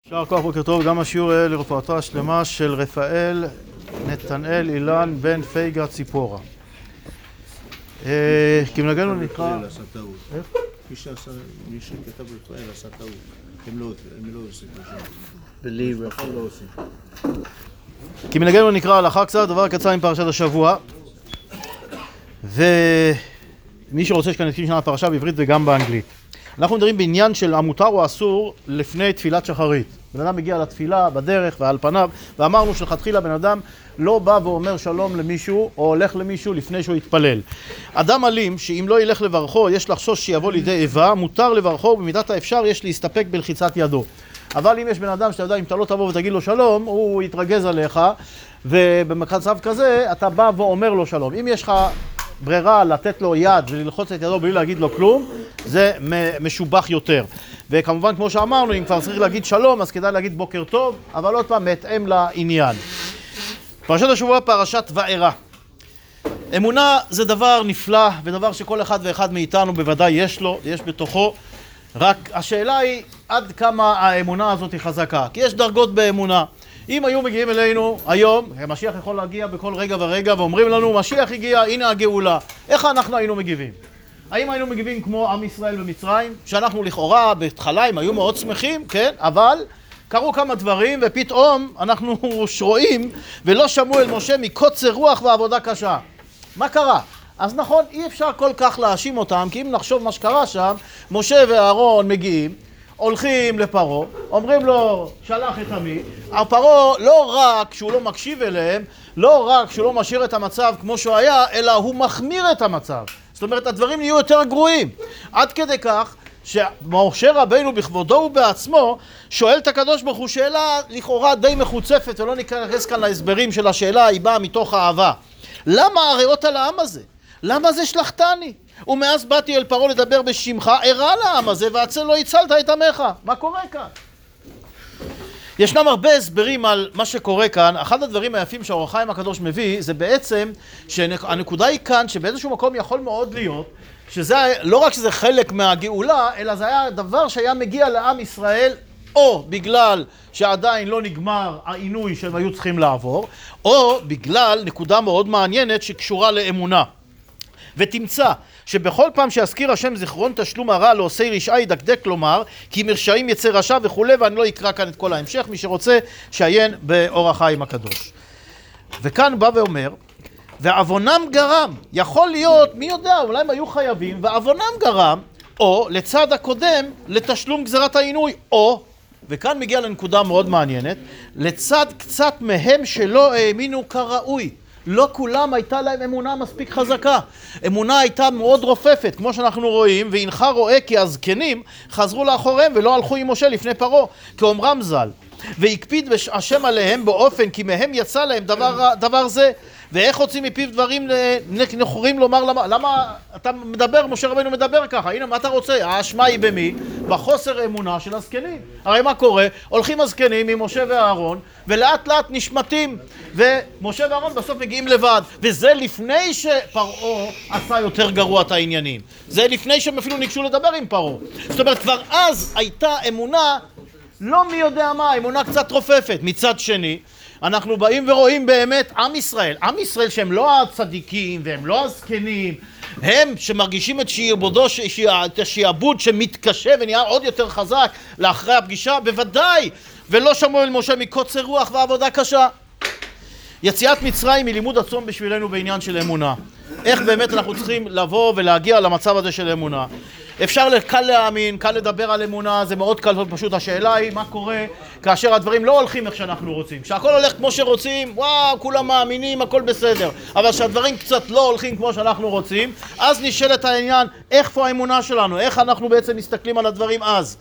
יישר כוח, בוקר טוב, גם השיעור לרפואתו השלמה של רפאל נתנאל אילן בן פייגה ציפורה. כמנהגנו נקרא... מי שכתב רפאל עשה טעות, הם לא עושים בלי רפאל לא עושים. כמנהגנו נקרא הלכה קצת, דבר קצר עם פרשת השבוע. ומי שרוצה שכאן נתחיל שנה פרשה בעברית וגם באנגלית. אנחנו מדברים בעניין של המותר או אסור לפני תפילת שחרית. בן אדם מגיע לתפילה בדרך ועל פניו, ואמרנו שלכתחילה בן אדם לא בא ואומר שלום למישהו או הולך למישהו לפני שהוא יתפלל. אדם אלים שאם לא ילך לברכו יש לחשוש שיבוא לידי איבה, מותר לברכו ובמידת האפשר יש להסתפק בלחיצת ידו. אבל אם יש בן אדם שאתה יודע אם אתה לא תבוא ותגיד לו שלום הוא יתרגז עליך, ובמצב כזה אתה בא ואומר לו שלום. אם יש לך ברירה לתת לו יד וללחוץ את ידו בלי להגיד לו כלום, זה משובח יותר. וכמובן כמו שאמרנו, אם כבר צריך להגיד שלום אז כדאי להגיד בוקר טוב, אבל עוד פעם בהתאם לעניין. פרשת השבוע פרשת וארא. אמונה זה דבר נפלא ודבר שכל אחד ואחד מאיתנו בוודאי יש לו, יש בתוכו. רק השאלה היא עד כמה האמונה הזאת היא חזקה, כי יש דרגות באמונה. אם היו מגיעים אלינו היום, המשיח יכול להגיע בכל רגע ורגע ואומרים לנו משיח הגיע, הנה הגאולה, איך אנחנו היינו מגיבים? האם היינו מגיבים כמו עם ישראל במצרים, שאנחנו לכאורה בהתחלה הם היו מאוד שמחים, כן? אבל קרו כמה דברים ופתאום אנחנו רואים ולא שמעו אל משה מקוצר רוח ועבודה קשה. מה קרה? אז נכון, אי אפשר כל כך להאשים אותם, כי אם נחשוב מה שקרה שם, משה ואהרון מגיעים, הולכים לפרו, אומרים לו שלח את עמי. הפרו לא רק שהוא לא מקשיב אליהם, לא רק שהוא לא משאיר את המצב כמו שהוא היה, אלא הוא מחמיר את המצב. זאת אומרת הדברים יהיו יותר גרועים. עד כדי כך שמשה רבינו בכבודו ובעצמו שואל את הקדוש ברוך הוא שאלה לכאורה די מחוצפת, ולא ניכנס כאן להסברים של השאלה, היא באה מתוך אהבה. למה הרעות על העם הזה? למה זה שלחתני? ומאז באתי אל פרעה לדבר בשמך, הרע לעם הזה והצל לא הצלת את עמך. מה קורה כאן? ישנם הרבה הסברים על מה שקורה כאן. אחד הדברים היפים שהאור החיים הקדוש מביא זה בעצם שהנקודה היא כאן שבאיזשהו מקום יכול מאוד להיות שזה לא רק שזה חלק מהגאולה, אלא זה היה דבר שהיה מגיע לעם ישראל או בגלל שעדיין לא נגמר העינוי שהם היו צריכים לעבור, או בגלל נקודה מאוד מעניינת שקשורה לאמונה. ותמצא שבכל פעם שיזכיר השם זיכרון תשלום הרע לעושי רשעה ידקדק לומר כי מרשעים יצא רשע וכולי, ואני לא אקרא כאן את כל ההמשך, מי שרוצה שיין באור החיים הקדוש. וכאן בא ואומר ועוונם גרם, יכול להיות מי יודע אולי הם היו חייבים ועוונם גרם או לצד הקודם לתשלום גזרת העינוי, או וכאן מגיע לנקודה מאוד מעניינת, לצד קצת מהם שלא האמינו כראוי. לא כולם הייתה להם אמונה מספיק חזקה. אמונה הייתה מאוד רופפת, כמו שאנחנו רואים, והנך רואה כי הזקנים חזרו לאחוריהם ולא הלכו עם משה לפני פרעה, כאומרם ז"ל. והקפיד השם עליהם באופן כי מהם יצא להם דבר זה. ואיך הוצאים מפיו דברים נכוחים לומר למה אתה מדבר, משה רבינו מדבר ככה, הנה מה אתה רוצה? האשמה היא במי? בחוסר אמונה של הזקנים. הרי מה קורה? הולכים הזקנים עם משה ואהרון ולאט לאט נשמטים, ומשה ואהרון בסוף מגיעים לבד, וזה לפני שפרעה עשה יותר גרוע את העניינים, זה לפני שהם אפילו ניגשו לדבר עם פרעה. זאת אומרת כבר אז הייתה אמונה לא מי יודע מה, אמונה קצת רופפת. מצד שני אנחנו באים ורואים באמת עם ישראל שהם לא הצדיקים והם לא הזקנים, הם שמרגישים את שיעבודו, את השיעבוד שמתקשה ונהיה עוד יותר חזק לאחרי הפגישה, בוודאי, ולא שמעו אל משה מקוצר רוח ועבודה קשה. יציאת מצרים היא לימוד עצום בשבילנו בעניין של אמונה. איך באמת אנחנו צריכים לבוא ולהגיע למצב הזה של אמונה. אפשר קל להאמין, קל לדבר על אמונה, זה מאוד קל פשוט. השאלה היא מה קורה כאשר הדברים לא הולכים איך שאנחנו רוצים. כשהכל הולך כמו שרוצים, וואו, כולם מאמינים, הכל בסדר. אבל כשהדברים קצת לא הולכים כמו שאנחנו רוצים, אז נשאלת העניין, איפה האמונה שלנו? איך אנחנו בעצם מסתכלים על הדברים אז?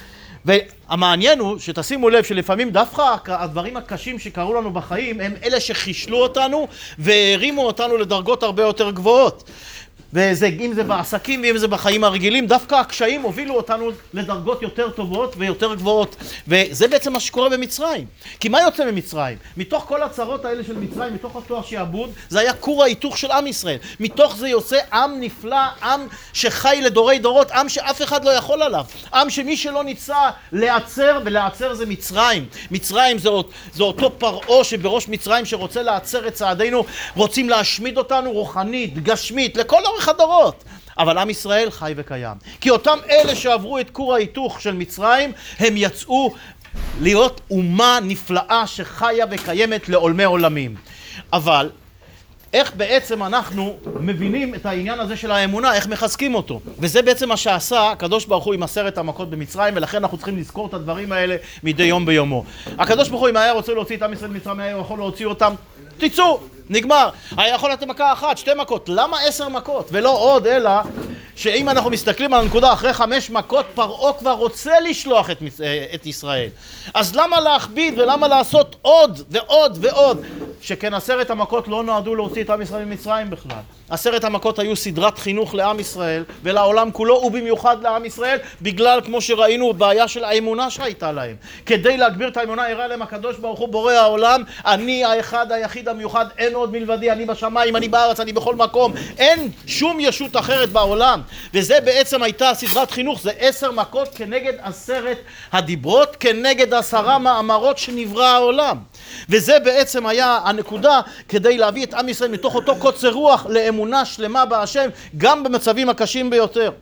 והמעניין הוא שתשימו לב שלפעמים דווקא הדברים הקשים שקרו לנו בחיים הם אלה שחישלו אותנו והרימו אותנו לדרגות הרבה יותר גבוהות. אם זה בעסקים ואם זה בחיים הרגילים, דווקא הקשיים הובילו אותנו לדרגות יותר טובות ויותר גבוהות. וזה בעצם מה שקורה במצרים. כי מה יוצא ממצרים? מתוך כל הצרות האלה של מצרים, מתוך התואר שיעבוד, זה היה כור ההיתוך של עם ישראל. מתוך זה יוצא עם נפלא, עם שחי לדורי דורות, עם שאף אחד לא יכול עליו. עם שמי שלא ניסה להיעצר, ולהיעצר זה מצרים. מצרים זה אותו פרעה שבראש מצרים שרוצה להיעצר את צעדינו, רוצים להשמיד אותנו רוחנית, גשמית, לכל אורך הדורות. אבל עם ישראל חי וקיים. כי אותם אלה שעברו את כור ההיתוך של מצרים, הם יצאו להיות אומה נפלאה שחיה וקיימת לעולמי עולמים. אבל איך בעצם אנחנו מבינים את העניין הזה של האמונה, איך מחזקים אותו? וזה בעצם מה שעשה הקדוש ברוך הוא עם 10 המכות במצרים, ולכן אנחנו צריכים לזכור את הדברים האלה מדי יום ביומו. הקדוש ברוך הוא, אם היה רוצה להוציא את עם ישראל ממצרים, היה יכול להוציא אותם, תצאו, נגמר. היה יכול לתת מכה אחת, 2 מכות. למה 10 מכות? ולא עוד, אלא שאם אנחנו מסתכלים על הנקודה, אחרי 5 מכות, פרעה כבר רוצה לשלוח את ישראל. אז למה להכביד ולמה לעשות עוד ועוד ועוד? שכן 10 המכות לא נועדו להוציא את עם ישראל ממצרים בכלל. 10 המכות היו סדרת חינוך לעם ישראל ולעולם כולו, ובמיוחד לעם ישראל, בגלל, כמו שראינו, בעיה של האמונה שהייתה להם. כדי להגביר את האמונה, הראה להם הקדוש ברוך הוא בורא העולם, אני האחד היחיד המיוחד, אין עוד מלבדי, אני בשמיים, אני בארץ, אני בכל מקום, אין שום ישות אחרת בעולם. וזה בעצם הייתה סדרת חינוך, זה 10 מכות כנגד 10 הדיברות, כנגד 10 מאמרות שנברא העולם. וזה בעצם היה הנקודה כדי להביא את עם ישראל מתוך אותו קוצר רוח לאמונה שלמה בהשם, גם במצבים הקשים ביותר.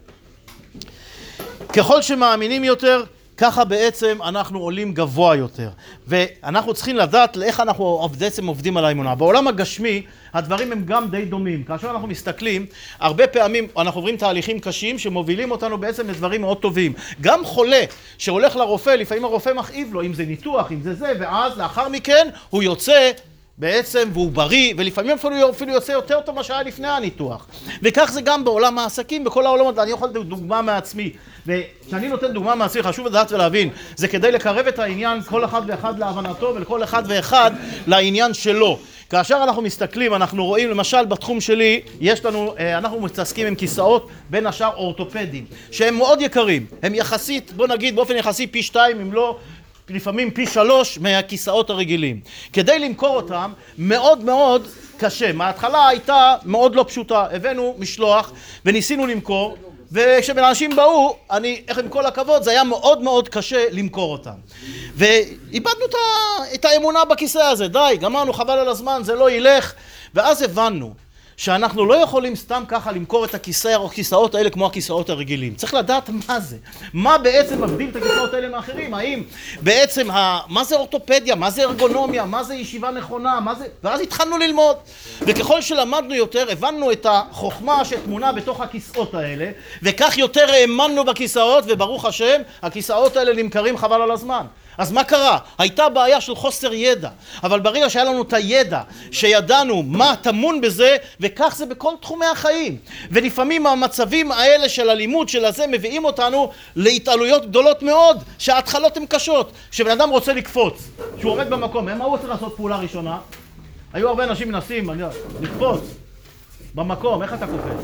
ככל שמאמינים יותר, ככה בעצם אנחנו עולים גבוה יותר. ואנחנו צריכים לדעת איך אנחנו בעצם עובדים על האמונה. בעולם הגשמי הדברים הם גם די דומים. כאשר אנחנו מסתכלים, הרבה פעמים אנחנו עוברים תהליכים קשים שמובילים אותנו בעצם לדברים מאוד טובים. גם חולה שהולך לרופא, לפעמים הרופא מכאיב לו, אם זה ניתוח, אם זה, ואז לאחר מכן הוא יוצא בעצם והוא בריא, ולפעמים אפילו יוצא יותר טוב מה שהיה לפני הניתוח. וכך זה גם בעולם העסקים, בכל העולמות. אני יכול לתת דוגמה מעצמי, וכשאני נותן דוגמה מעצמי חשוב לדעת ולהבין, זה כדי לקרב את העניין כל אחד ואחד להבנתו ולכל אחד ואחד לעניין שלו. כאשר אנחנו מסתכלים, אנחנו רואים למשל בתחום שלי, אנחנו מתעסקים עם כיסאות בין השאר אורתופדים, שהם מאוד יקרים, הם יחסית, בוא נגיד באופן יחסי פי 2 אם לא לפעמים פי 3 מהכיסאות הרגילים. כדי למכור אותם מאוד מאוד קשה. מההתחלה הייתה מאוד לא פשוטה. הבאנו משלוח וניסינו למכור, וכשאנשים באו, איך עם כל הכבוד, זה היה מאוד מאוד קשה למכור אותם. ואיבדנו את האמונה בכיסא הזה. די, גמרנו, חבל על הזמן, זה לא ילך. ואז הבנו שאנחנו לא יכולים סתם ככה למכור את הכיסאות האלה כמו הכיסאות הרגילים. צריך לדעת מה זה. מה בעצם מבדיל את הכיסאות האלה מאחרים? האם בעצם, מה זה אורתופדיה? מה זה ארגונומיה? מה זה ישיבה נכונה? ואז התחלנו ללמוד. וככל שלמדנו יותר, הבנו את החוכמה שתמונה בתוך הכיסאות האלה, וכך יותר האמנו בכיסאות, וברוך השם, הכיסאות האלה נמכרים חבל על הזמן. אז מה קרה? הייתה בעיה של חוסר ידע, אבל ברגע שהיה לנו את הידע, שידענו מה טמון בזה, וכך זה בכל תחומי החיים. ולפעמים המצבים האלה של הלימוד של הזה מביאים אותנו להתעלויות גדולות מאוד, שההתחלות הן קשות. כשבן אדם רוצה לקפוץ, שהוא עומד במקום, מה הוא רוצה לעשות פעולה ראשונה? היו הרבה אנשים מנסים לקפוץ במקום, איך אתה קופץ?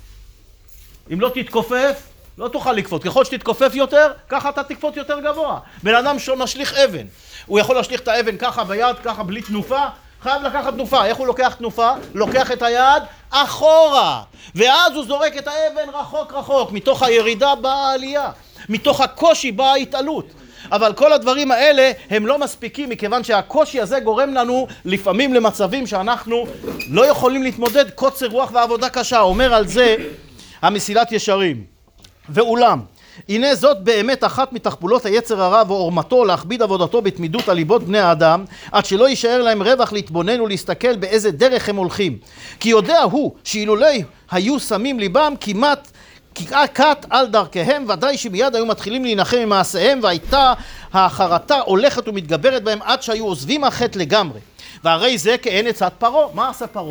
אם לא תתכופף, לא תוכל לקפוץ. ככל שתתכופף יותר, ככה אתה תקפוץ יותר גבוה. בן אדם משליך אבן. הוא יכול להשליך את האבן ככה ביד, ככה בלי תנופה. חייב לקחת תנופה. איך הוא לוקח תנופה? לוקח את היד אחורה. ואז הוא זורק את האבן רחוק רחוק. מתוך הירידה באה העלייה. מתוך הקושי באה ההתעלות. אבל כל הדברים האלה הם לא מספיקים, מכיוון שהקושי הזה גורם לנו לפעמים למצבים שאנחנו לא יכולים להתמודד. קוצר רוח ועבודה קשה. אומר על זה המסילת ישרים. ואולם, הנה זאת באמת אחת מתחבולות היצר הרע ועורמתו להכביד עבודתו בתמידות על ליבות בני האדם, עד שלא יישאר להם רווח להתבונן ולהסתכל באיזה דרך הם הולכים. כי יודע הוא שאילולא היו שמים ליבם כמעט כת על דרכיהם, ודאי שמיד היו מתחילים להנחם ממעשיהם, והייתה החרטה הולכת ומתגברת בהם עד שהיו עוזבים החטא לגמרי. והרי זה כעין עצת פרעה. מה עשה פרעה?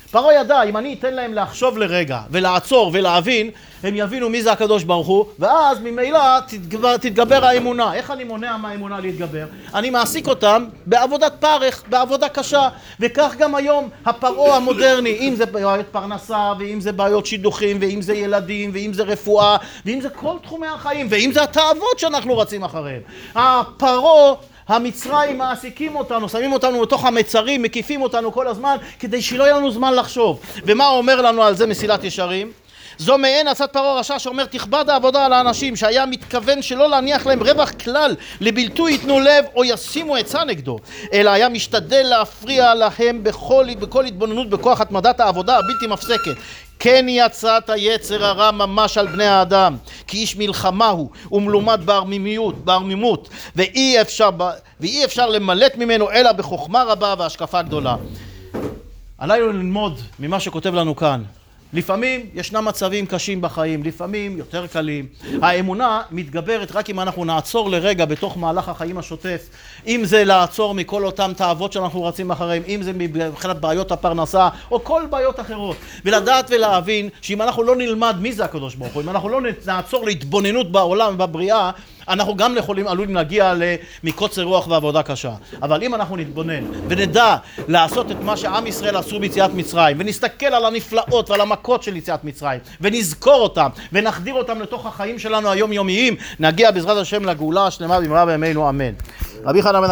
פרעה ידע, אם אני אתן להם לחשוב לרגע ולעצור ולהבין, הם יבינו מי זה הקדוש ברוך הוא, ואז ממילא תתגבר האמונה. איך אני מונע מהאמונה להתגבר? אני מעסיק אותם בעבודת פרך, בעבודה קשה. וכך גם היום הפרעה המודרני, אם זה בעיות פרנסה, ואם זה בעיות שידוכים, ואם זה ילדים, ואם זה רפואה, ואם זה כל תחומי החיים, ואם זה התאוות שאנחנו רצים אחריהם. הפרעה, המצרים מעסיקים אותנו, שמים אותנו בתוך המצרים, מקיפים אותנו כל הזמן, כדי שלא יהיה לנו זמן לחשוב. ומה אומר לנו על זה מסילת ישרים? זו מעין עצת פרעה רשע שאומר תכבד העבודה על האנשים, שהיה מתכוון שלא להניח להם רווח כלל, לבלתו ייתנו לב או ישימו עצה נגדו, אלא היה משתדל להפריע להם בכל התבוננות בכוח התמדת העבודה הבלתי מפסקת. כן היא הצעת היצר הרע ממש על בני האדם, כי איש מלחמה הוא ומלומד בערמימות, ואי אפשר למלט ממנו אלא בחוכמה רבה והשקפה גדולה. עלינו ללמוד ממה שכותב לנו כאן. לפעמים ישנם מצבים קשים בחיים, לפעמים יותר קלים. האמונה מתגברת רק אם אנחנו נעצור לרגע בתוך מהלך החיים השוטף. אם זה לעצור מכל אותם תאוות שאנחנו רצים אחריהם, אם זה מבחינת בעיות הפרנסה או כל בעיות אחרות. ולדעת ולהבין שאם אנחנו לא נלמד מי זה הקדוש ברוך הוא, אם אנחנו לא נעצור להתבוננות בעולם ובבריאה, אנחנו גם עלולים להגיע מקוצר רוח ועבודה קשה. אבל אם אנחנו נתבונן ונדע לעשות את מה שעם ישראל עשו ביציאת מצרים, ונסתכל על הנפלאות ועל המכות של יציאת מצרים, ונזכור אותם, ונחדיר אותם לתוך החיים שלנו היומיומיים, נגיע בעזרת השם לגאולה השלמה במהרה בימינו, אמן. רבי חנן בן